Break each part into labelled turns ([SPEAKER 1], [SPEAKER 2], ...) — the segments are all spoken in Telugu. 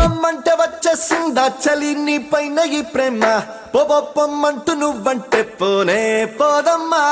[SPEAKER 1] రమ్మంటే వచ్చేసిందా చలి నీ పైన ఈ ప్రేమ పొమ్మంటూ నువ్వంటే పోనే పోదమ్మా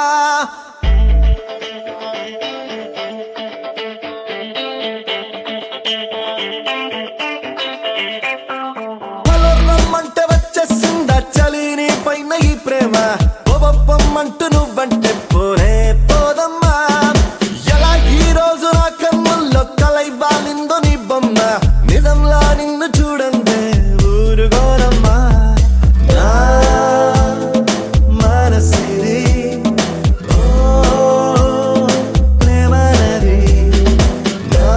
[SPEAKER 1] రమ్మంటే వచ్చేసిందా చలి నీ పైన ఈ ప్రేమ పొమ్మంటూ నువ్వంటే పోనే పోదమ్మా ఎలా ఈ రోజు నా కన్నుల్లో కలైవాలిందో నీ బొమ్మ నిజంలా నిన్ను చూడందే ఊరుగోనమ్మా నా మనసిది ప్రేమనది నా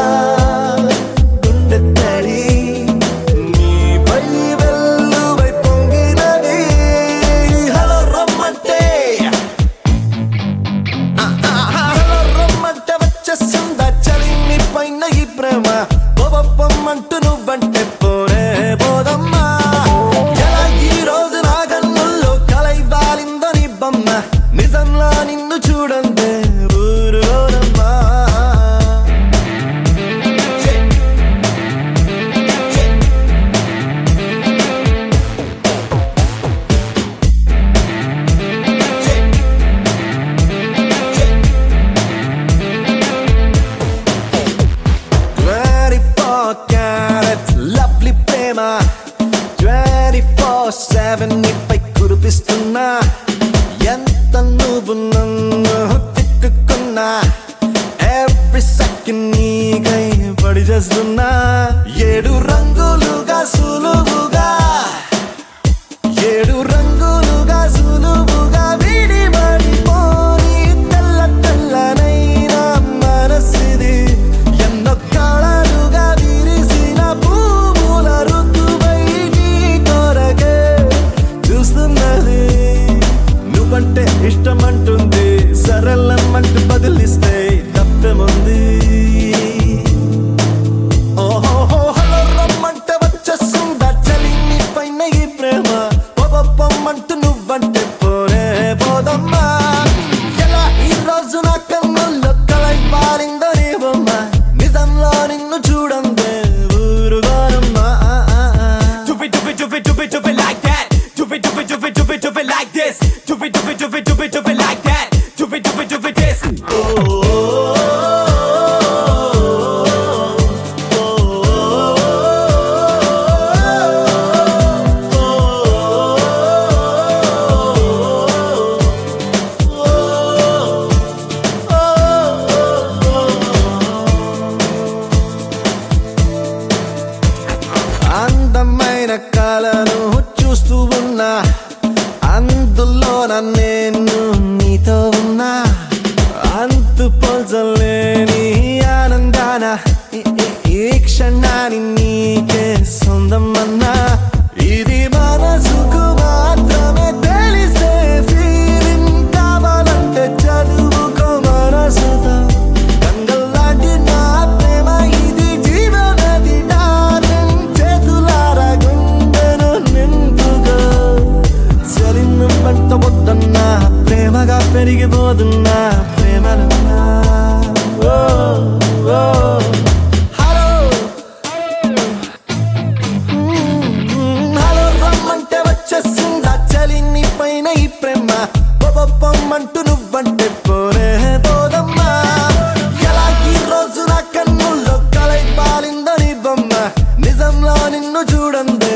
[SPEAKER 1] గుండె తడి నీపై వెల్లువై పొంగినది హలో రమ్మంటే రమ్మంటే వచ్చేసిందా చలి నీ పైన ఈ ప్రేమ పొమ్మంటూ నువ్వంటే పోనే పోదమ్మా ఎలా ఈ రోజు నా కన్నుల్లో కలైవాలిందో నీ బొమ్మ నిజంలా నిన్ను చూడందే ఊరుగోనమ్మా lovely ప్రేమ 24/7 నీపై కురిపిస్తున్నా ఎంత నువ్వు నన్ను తిట్టుకున్నా every second నీకై పడి చేస్తున్నా 7 రంగులుగా సులువుగా 7 రంగులుగా సులువుగా విడిపడిపోని తెల్ల తెల్లనైన మనసిది ఎన్నో కళలుగా విరిసిన పువ్వుల ఋతువై నీ కొరకే చూస్తున్నది నువ్వంటే ఇష్టమంటుంది సరళమంటూ బదిలిస్తే తప్పేముంది ఓహో హలో రమ్మంటే వచ్చేసిందా చలి నీ పైన ఈ ప్రేమ పొమ్మంటూ నువ్వంటే పోనే పోదమ్మా ఎలా ఈ రోజు నా కన్నుల్లో కలైవాలిందో నీ బొమ్మ నిజంలో నిన్ను చూడందే ఊరుగోనమ్మా
[SPEAKER 2] Do it, do it, do it, do it, do it like that. Do it, do it, do it, do it, do it like this. Do it, do it, do it, do it, do it like that. Do it, do it, do it, this.
[SPEAKER 1] అందమైన కళను చూస్తూ ఉన్నా అందులో నేను నీతో ఉన్నా అంతు పోల్చలేని ఆనందాన ఈ క్షణాన్ని నీకే సొంతమన్నా ఇది మనసుకు మాత్రమే తెలిసే ఫీలింగ్ కావాలంటే చదువుకో మనసుతో గంగల్లాంటి నా ప్రేమ ఇది జీవనది డార్లింగ్ చేతులారా గుండెను నింపుకో చలిను పట్టవద్దన్నా ప్రేమగా పెరిగిపోతున్నా ప్రేమలన్నా హలో హలో రమ్మంటే వచ్చేసిందా చలి నీ పైన ఈ ప్రేమ పొమ్మంటూ నువ్వంటే పోనే పోదమ్మా ఎలా ఈ రోజు నా కన్నుల్లో కలైపాలిందో నీ బొమ్మ నిజంలో నిన్ను చూడందే